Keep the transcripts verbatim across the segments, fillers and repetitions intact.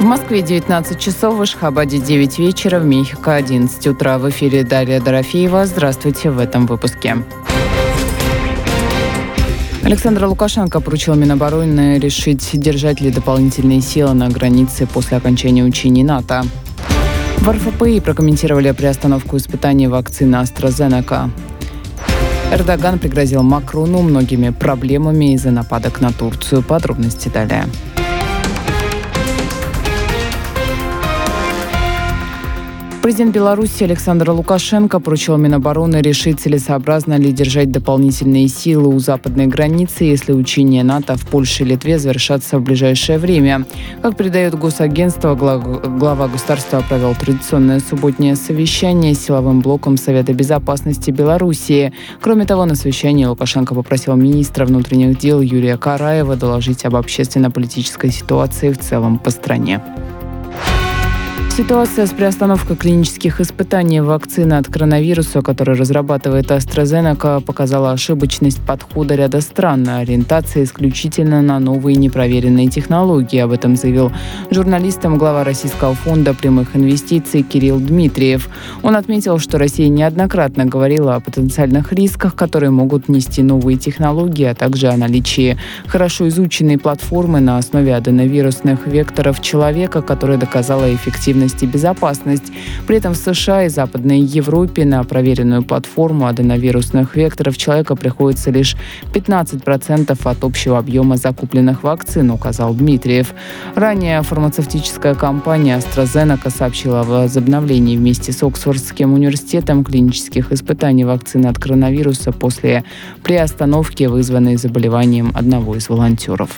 Москве девятнадцать часов, в Ашхабаде девять вечера, в Мехико одиннадцать утра. В эфире Дарья Дорофеева. Здравствуйте в этом выпуске. Александр Лукашенко поручил Минобороны решить, держать ли дополнительные силы на границе после окончания учений НАТО. В эр эф пэ и прокомментировали приостановку испытаний вакцины AstraZeneca. Эрдоган пригрозил Макрону многими проблемами из-за нападок на Турцию. Подробности далее. Президент Беларуси Александр Лукашенко поручил Минобороны решить, целесообразно ли держать дополнительные силы у западной границы, если учения НАТО в Польше и Литве завершатся в ближайшее время. Как передает Госагентство, глава государства провел традиционное субботнее совещание с силовым блоком Совета безопасности Белоруссии. Кроме того, на совещании Лукашенко попросил министра внутренних дел Юрия Караева доложить об общественно-политической ситуации в целом по стране. Ситуация с приостановкой клинических испытаний вакцины от коронавируса, которую разрабатывает AstraZeneca, показала ошибочность подхода ряда стран, ориентация исключительно на новые непроверенные технологии. Об этом заявил журналистам глава Российского фонда прямых инвестиций Кирилл Дмитриев. Он отметил, что Россия неоднократно говорила о потенциальных рисках, которые могут нести новые технологии, а также о наличии хорошо изученной платформы на основе аденовирусных векторов человека, которая доказала эффективность и безопасность. При этом в США и Западной Европе на проверенную платформу аденовирусных векторов человека приходится лишь пятнадцать процентов от общего объема закупленных вакцин, указал Дмитриев. Ранее фармацевтическая компания AstraZeneca сообщила о возобновлении вместе с Оксфордским университетом клинических испытаний вакцины от коронавируса после приостановки, вызванной заболеванием одного из волонтеров.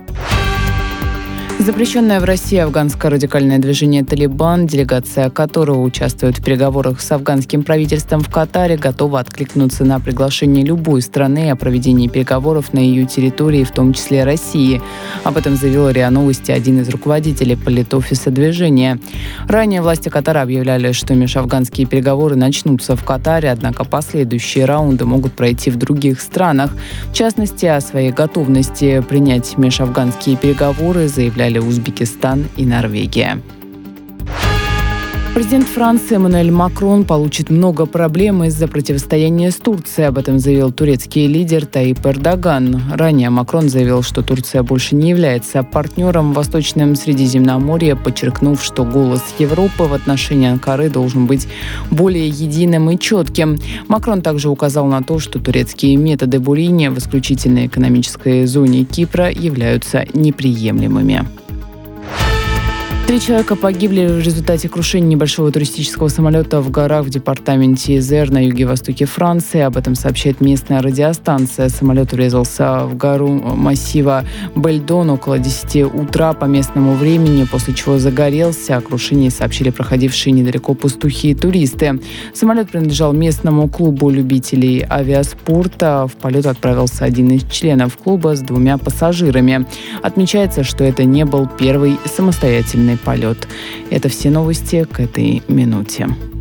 Запрещенное в России афганское радикальное движение «Талибан», делегация которого участвует в переговорах с афганским правительством в Катаре, готова откликнуться на приглашение любой страны о проведении переговоров на ее территории, в том числе России. Об этом заявил РИА Новости один из руководителей полит-офиса движения. Ранее власти Катара объявляли, что межафганские переговоры начнутся в Катаре, однако последующие раунды могут пройти в других странах. В частности, о своей готовности принять межафганские переговоры заявляли Узбекистан и Норвегия. Президент Франции Эммануэль Макрон получит много проблем из-за противостояния с Турцией. Об этом заявил турецкий лидер Таип Эрдоган. Ранее Макрон заявил, что Турция больше не является партнером в Восточном Средиземноморье, подчеркнув, что голос Европы в отношении Анкары должен быть более единым и четким. Макрон также указал на то, что турецкие методы бурения в исключительной экономической зоне Кипра являются неприемлемыми. Три человека погибли в результате крушения небольшого туристического самолета в горах в департаменте Изер на юге-востоке Франции. Об этом сообщает местная радиостанция. Самолет врезался в гору массива Бельдон около десяти утра по местному времени, после чего загорелся. О крушении сообщили проходившие недалеко пастухи и туристы. Самолет принадлежал местному клубу любителей авиаспорта. В полет отправился один из членов клуба с двумя пассажирами. Отмечается, что это не был первый самостоятельный полет. Это все новости к этой минуте.